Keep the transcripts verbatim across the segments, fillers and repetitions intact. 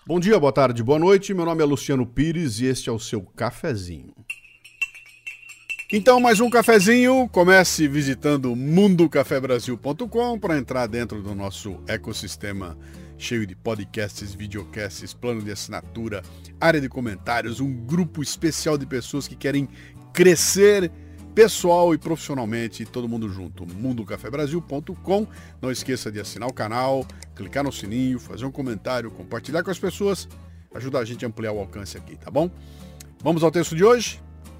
Bom dia, boa tarde, boa noite. Meu nome é Luciano Pires e este é o seu cafezinho. Então, mais um cafezinho. Comece visitando mundo café brasil ponto com para entrar dentro do nosso ecossistema cheio de podcasts, videocasts, plano de assinatura, área de comentários, um grupo especial de pessoas que querem crescer pessoal e profissionalmente, todo mundo junto. mundo café brasil ponto com. Não esqueça de assinar o canal, clicar no sininho, fazer um comentário, compartilhar com as pessoas, ajuda a gente a ampliar o alcance aqui, tá bom? Vamos ao texto de hoje?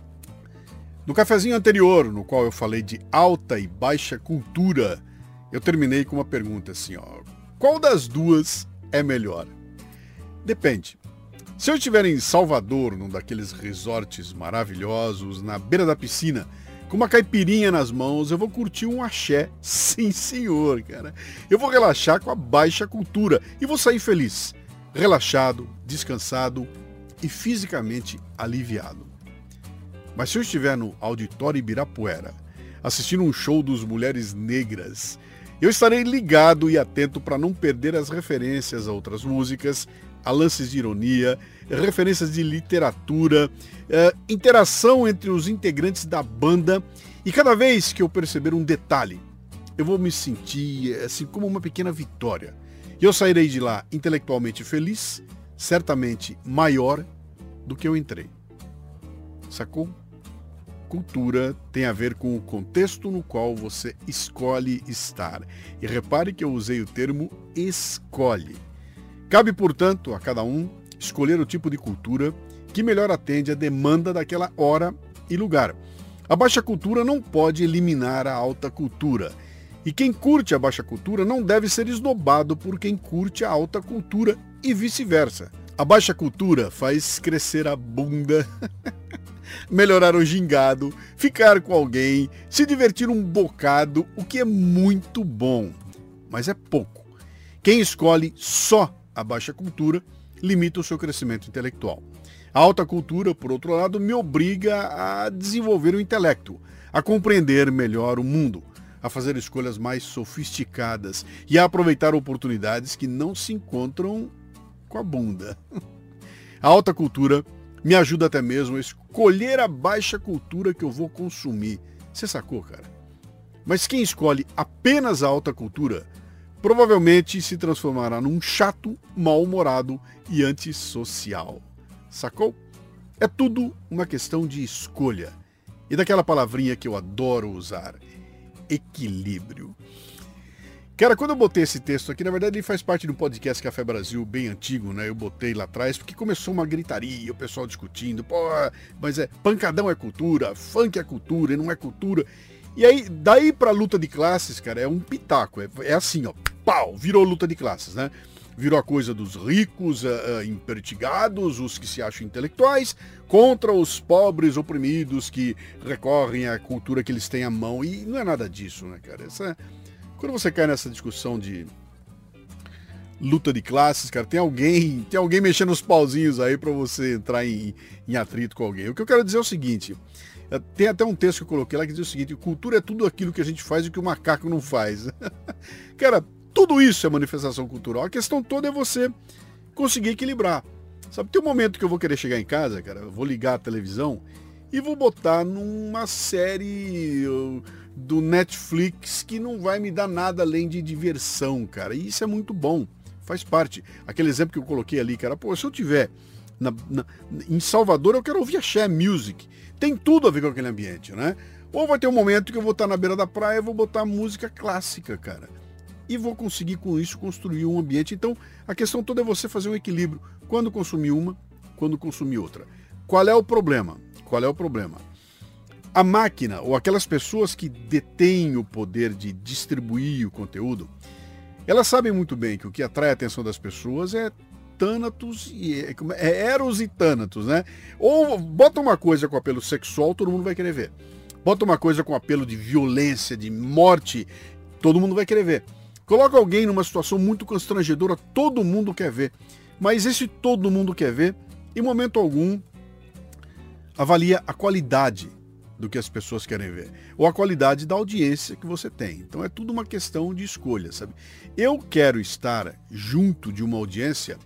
No cafezinho anterior, no qual eu falei de alta e baixa cultura, eu terminei com uma pergunta assim, ó. Qual das duas é melhor? Depende. Se eu estiver em Salvador, num daqueles resorts maravilhosos, na beira da piscina, com uma caipirinha nas mãos, eu vou curtir um axé. Sim, senhor, cara. Eu vou relaxar com a baixa cultura e vou sair feliz, relaxado, descansado e fisicamente aliviado. Mas se eu estiver no Auditório Ibirapuera, assistindo um show dos Mulheres Negras, eu estarei ligado e atento para não perder as referências a outras músicas, a lances de ironia, referências de literatura, eh, interação entre os integrantes da banda, e cada vez que eu perceber um detalhe, eu vou me sentir assim como uma pequena vitória. E eu sairei de lá intelectualmente feliz, certamente maior do que eu entrei. Sacou? Cultura tem a ver com o contexto no qual você escolhe estar. E repare que eu usei o termo escolhe. Cabe, portanto, a cada um escolher o tipo de cultura que melhor atende à demanda daquela hora e lugar. A baixa cultura não pode eliminar a alta cultura. E quem curte a baixa cultura não deve ser esnobado por quem curte a alta cultura e vice-versa. A baixa cultura faz crescer a bunda, melhorar o gingado, ficar com alguém, se divertir um bocado, o que é muito bom, mas é pouco. Quem escolhe só a baixa cultura limita o seu crescimento intelectual. A alta cultura, por outro lado, me obriga a desenvolver o intelecto, a compreender melhor o mundo, a fazer escolhas mais sofisticadas e a aproveitar oportunidades que não se encontram com a bunda. A alta cultura me ajuda até mesmo a escolher a baixa cultura que eu vou consumir. Você sacou, cara? Mas quem escolhe apenas a alta cultura provavelmente se transformará num chato, mal-humorado e antissocial. Sacou? É tudo uma questão de escolha. E daquela palavrinha que eu adoro usar, equilíbrio. Cara, quando eu botei esse texto aqui, na verdade ele faz parte do podcast Café Brasil, bem antigo, né? Eu botei lá atrás, porque começou uma gritaria, o pessoal discutindo, pô, mas é, pancadão é cultura, funk é cultura e não é cultura. E aí, daí pra luta de classes, cara, é um pitaco, é, é assim, ó, pau, virou luta de classes, né? Virou a coisa dos ricos, uh, uh, impertigados, os que se acham intelectuais, contra os pobres oprimidos que recorrem à cultura que eles têm à mão. E não é nada disso, né, cara? Essa, quando você cai nessa discussão de luta de classes, cara, tem alguém, tem alguém mexendo os pauzinhos aí pra você entrar em, em atrito com alguém. O que eu quero dizer é o seguinte, tem até um texto que eu coloquei lá que diz o seguinte: cultura é tudo aquilo que a gente faz e que o macaco não faz. Cara, tudo isso é manifestação cultural. A questão toda é você conseguir equilibrar. Sabe, tem um momento que eu vou querer chegar em casa, cara, eu vou ligar a televisão e vou botar numa série do Netflix que não vai me dar nada além de diversão, cara. E isso é muito bom, faz parte. Aquele exemplo que eu coloquei ali, cara, pô, se eu tiver na, na, em Salvador, eu quero ouvir axé music. Tem tudo a ver com aquele ambiente, né? Ou vai ter um momento que eu vou estar na beira da praia e vou botar música clássica, cara. E vou conseguir com isso construir um ambiente. Então, a questão toda é você fazer um equilíbrio. Quando consumir uma, quando consumir outra. Qual é o problema? Qual é o problema? A máquina, ou aquelas pessoas que detêm o poder de distribuir o conteúdo, elas sabem muito bem que o que atrai a atenção das pessoas é Thanatos e é, é Eros e Thanatos, né? Ou bota uma coisa com apelo sexual, todo mundo vai querer ver. Bota uma coisa com apelo de violência, de morte, todo mundo vai querer ver. Coloca alguém numa situação muito constrangedora, todo mundo quer ver. Mas esse todo mundo quer ver, em momento algum, avalia a qualidade do que as pessoas querem ver, ou a qualidade da audiência que você tem. Então é tudo uma questão de escolha, sabe? Eu quero estar junto de uma audiência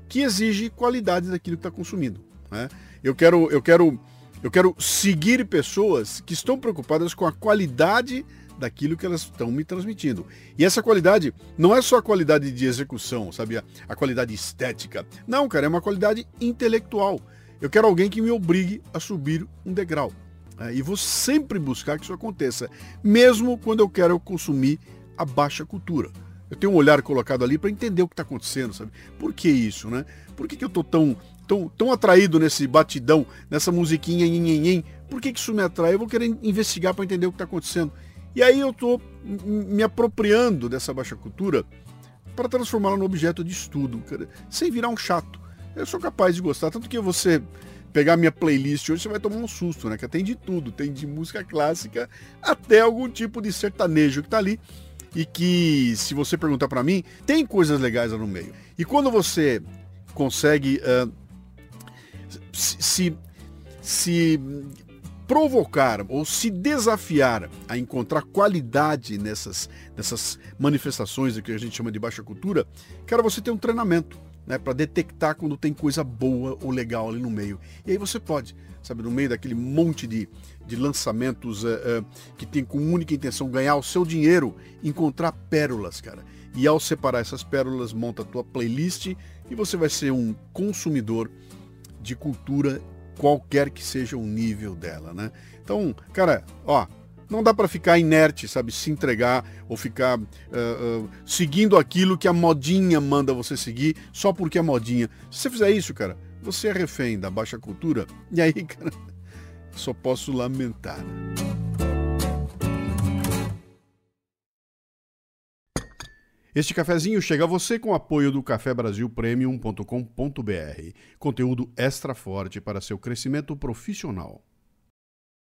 que exige qualidade daquilo que está consumindo, né? Eu quero, eu quero, eu quero seguir pessoas que estão preocupadas com a qualidade daquilo que elas estão me transmitindo. E essa qualidade não é só a qualidade de execução, sabe? A, a qualidade estética. Não, cara, é uma qualidade intelectual. Eu quero alguém que me obrigue a subir um degrau. É, e vou sempre buscar que isso aconteça, mesmo quando eu quero consumir a baixa cultura. Eu tenho um olhar colocado ali para entender o que está acontecendo, sabe? Por que isso, né? Por que, que eu estou tão, tão, tão atraído nesse batidão, nessa musiquinha, nhenhenhen? Por que, que isso me atrai? Eu vou querer investigar para entender o que está acontecendo. E aí eu estou me apropriando dessa baixa cultura para transformá-la num objeto de estudo, cara, sem virar um chato. Eu sou capaz de gostar, tanto que você pegar minha playlist hoje, você vai tomar um susto, né? Que tem de tudo, tem de música clássica até algum tipo de sertanejo que tá ali e que, se você perguntar para mim, tem coisas legais lá no meio. E quando você consegue uh, se, se, se provocar ou se desafiar a encontrar qualidade nessas, nessas manifestações que a gente chama de baixa cultura, cara, você tem um treinamento, né, para detectar quando tem coisa boa ou legal ali no meio. E aí você pode, sabe, no meio daquele monte de, de lançamentos uh, uh, que tem como única intenção ganhar o seu dinheiro, encontrar pérolas, cara. E ao separar essas pérolas, monta a tua playlist e você vai ser um consumidor de cultura, qualquer que seja o nível dela, né? Então, cara, ó, não dá para ficar inerte, sabe, se entregar ou ficar uh, uh, seguindo aquilo que a modinha manda você seguir só porque é modinha. Se você fizer isso, cara, você é refém da baixa cultura e aí, cara, só posso lamentar. Este cafezinho chega a você com o apoio do café brasil premium ponto com ponto b r. Conteúdo extra forte para seu crescimento profissional.